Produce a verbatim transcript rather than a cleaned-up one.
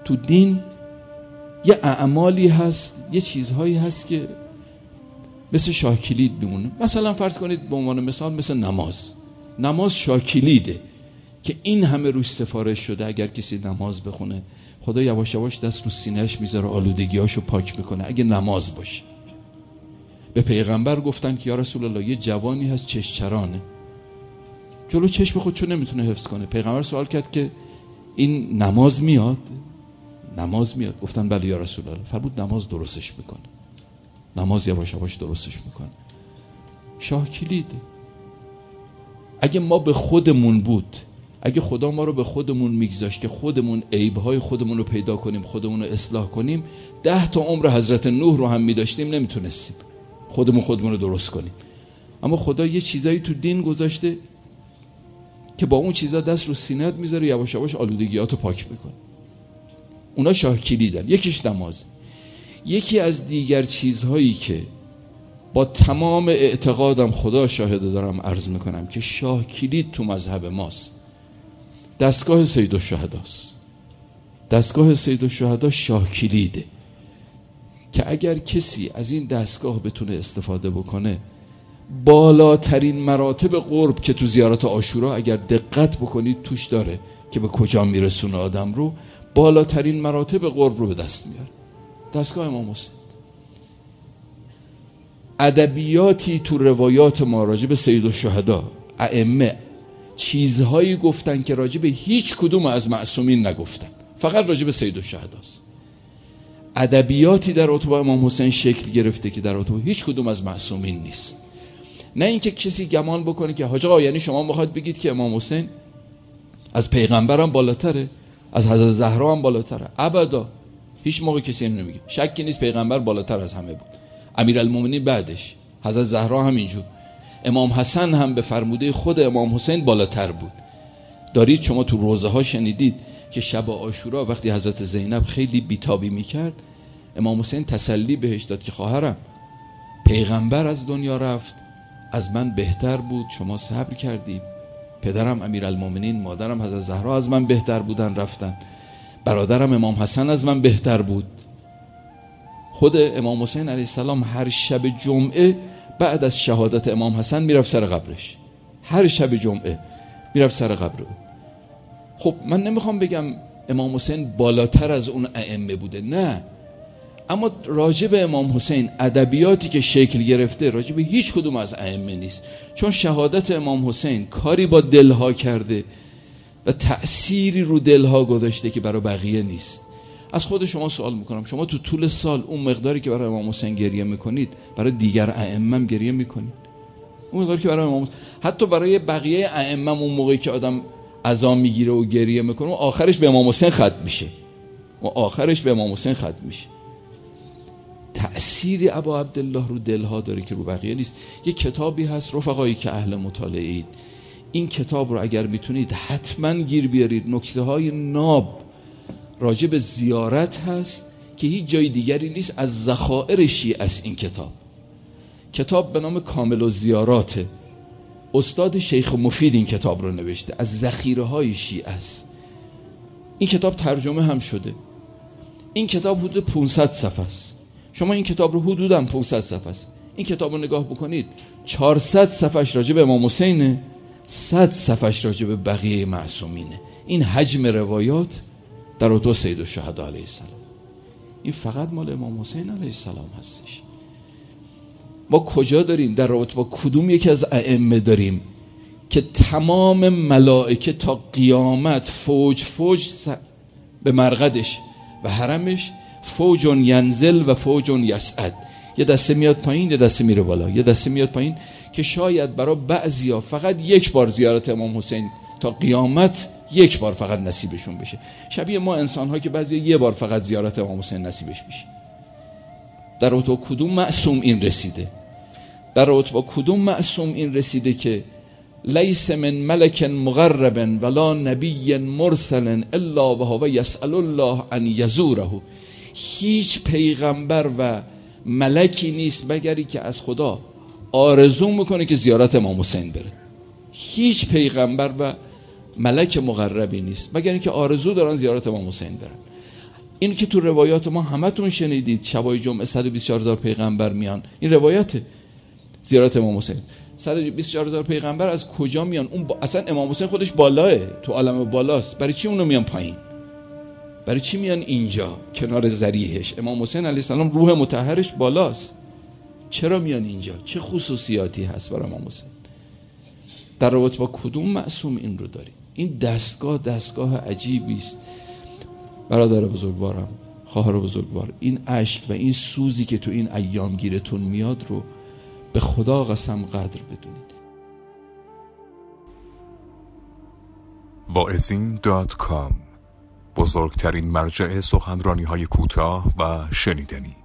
تو دین یه اعمالی هست، یه چیزهایی هست که مثل شاه کلید میمونه. مثلا فرض کنید به عنوان مثال مثل نماز. نماز شاه کلیده که این همه روش سفارش شده اگر کسی نماز بخونه خدا یواش یواش دست رو سینه‌اش میذاره، آلودگیاشو پاک میکنه. اگه نماز باشه، به پیغمبر گفتن که یا رسول الله یه جوانی هست چشچرانه، جلو چشم خودشو نمیتونه حفظ کنه. پیغمبر سوال کرد که این نماز میاد؟ نماز میاد. گفتن بله یا رسول الله. فرمود نماز درستش میکنه. نماز یواش یواش درستش میکنه. شاه کلیده. اگه ما به خودمون بود، اگه خدا ما رو به خودمون میگذاشت که خودمون عیبهای خودمون رو پیدا کنیم، خودمون رو اصلاح کنیم، ده تا عمر حضرت نوح رو هم میداشتیم نمیتونستیم خودمون خودمون رو درست کنیم. اما خدا یه چیزایی تو دین گذاشته که با اون چیزا دست رو سینه‌ات میذاره، یواش یواش آلودگیاتو پاک میکنه. اونا شاه کلیدن. یکیش نماز. یکی از دیگر چیزهایی که با تمام اعتقادم خدا شاهده دارم عرض میکنم که شاه کلید تو مذهب ماست، دستگاه سیدالشهداست. دستگاه سیدالشهدا شاه کلیده که اگر کسی از این دستگاه بتونه استفاده بکنه، بالاترین مراتب قرب که تو زیارت عاشورا اگر دقت بکنید توش داره که به کجا میرسونه آدم رو، بالاترین مراتب قرب رو به دست میاره. دستگاه امام حسین. ادبیاتی تو روایات ما راجع به سیدالشهدا ائمه چیزهایی گفتن که راجع به هیچ کدوم از معصومین نگفتن، فقط راجع به سیدالشهداست. ادبیاتی در رابطه با امام حسین شکل گرفته که در رابطه با هیچ کدوم از معصومین نیست. نه اینکه کسی گمان بکنه که حاج آقا یعنی شما میخواد بگید که امام حسین از پیغمبر هم بالاتره، از حضرت زهرا هم بالاتره. ابدا، هیچ موقع کسی اینو نمیگه. شکی نیست پیغمبر بالاتر از همه بود، امیرالمومنین بعدش، حضرت زهرا هم اینجور، امام حسن هم به فرموده خود امام حسین بالاتر بود. دارید شما تو روزه ها شنیدید که شب عاشورا وقتی حضرت زینب خیلی بیتابی میکرد، امام حسین تسلی بهش داد که خواهرم پیغمبر از دنیا رفت، از من بهتر بود، شما صبر کردید. پدرم امیرالمومنین، مادرم حضرت زهرا از من بهتر بودن رفتن، برادرم امام حسن از من بهتر بود. خود امام حسین علیه السلام هر شب جمعه بعد از شهادت امام حسن میرفت سر قبرش، هر شب جمعه میرفت سر قبر. خب من نمیخوام بگم امام حسین بالاتر از اون ائمه بوده، نه، اما راجع به امام حسین ادبیاتی که شکل گرفته راجع به هیچ کدوم از ائمه نیست، چون شهادت امام حسین کاری با دلها کرده و تأثیری رو دلها گذاشته که برای بقیه نیست. از خود شما سوال میکنم، شما تو طول سال اون مقداری که برای امام حسین گریه میکنید برای دیگر ائمه هم گریه میکنید؟ اون مقداری که برای امام حسین، حتی برای بقیه ائمه اون موقعی که آدم عزا میگیره و گریه میکنه، و آخرش به امام حسین ختم میشه، و آخرش به امام حسین ختم میشه. تأثیری ابا عبدالله رو دلها داره که رو بقیه نیست. یه کتابی هست رفقایی که اهل مطالعه اید، این کتاب رو اگر میتونید حتما گیر بیارید. نکته های ناب راجع به زیارت هست که هیچ جای دیگری نیست، از ذخایر شیعه است. این کتاب کتاب به نام کامل الزیارات، استاد شیخ مفید این کتاب رو نوشته، از ذخیره های شیعه است. این کتاب ترجمه هم شده. این کتاب حدود پانصد صفحه است. شما این کتاب رو حدوداً پانصد صفحه است، این کتاب رو نگاه بکنید، چهارصد صفحش راجع به امام حسینه، صد صفحش راجع به بقیه معصومینه. این حجم روایات در رابطه با سیدالشهدا علیه السلام، این فقط مال امام حسین علیه السلام هستش. ما کجا داریم در رابطه با کدوم یکی از ائمه داریم که تمام ملائکه تا قیامت فوج فوج به مرقدش و حرمش، فوج ینزل و فوج یصعد، یه دسته میاد پایین یه دسته میره بالا، یه دسته میاد پایین، که شاید برای بعضیا فقط یک بار زیارت امام حسین تا قیامت یک بار فقط نصیبشون بشه. شبیه ما انسان ها که بعضی یه بار فقط زیارت امام حسین نصیبش میشه. در رابطه با کدوم معصوم این رسیده؟ در رابطه با کدوم معصوم این رسیده که لیس من ملک مقرب ولا نبی مرسل الا وهو یسأل الله ان یزوره؟ هیچ پیغمبر و ملکی نیست مگری که از خدا آرزو میکنه که زیارت امام حسین بره. هیچ پیغمبر و ملک مقربی نیست مگر اینکه آرزو دارن زیارت امام حسین برن. این که تو روایات ما همتون شنیدید شبای جمعه صد و بیست و چهار هزار پیغمبر میان، این روایاته. زیارت امام حسین صد و بیست و چهار هزار پیغمبر از کجا میان؟ اون با... اصلا امام حسین خودش بالاه، تو عالم بالاست، برای چی اونو میان پایین؟ برای چی میان اینجا کنار ذریحش؟ امام حسین علیه السلام روح مطهرش بالاست، چرا میان اینجا؟ چه خصوصیاتی هست برای امام حسین؟ در رابطه با کدوم معصوم این رو داریم؟ این دستگاه دستگاه عجیبی است. برادر بزرگوارم، خواهر بزرگوار، این اشک و این سوزی که تو این ایام گیرتون میاد رو به خدا قسم قدر بدونید. واعظین دات کام، بزرگترین مرجع سخنرانی های کوتاه و شنیدنی.